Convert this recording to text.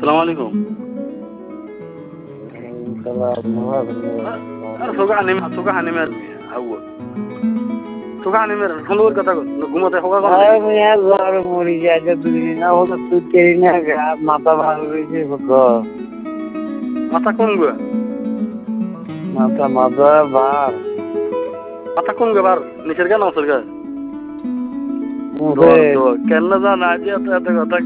সালাম আলাইকুম সোগা হানিমে হাউয়া সোগা হানিমে ফোন কথা ঘুমাতে হোগা জ্বর মরি যায় দুদিন না হলো তুই তেরি না মাথা ভালো রয়েছে মাথা কোন গো মাথা বার মাথা কোন গো বার নিচের গা না ওপরের গা কেন জানা যে এত কথা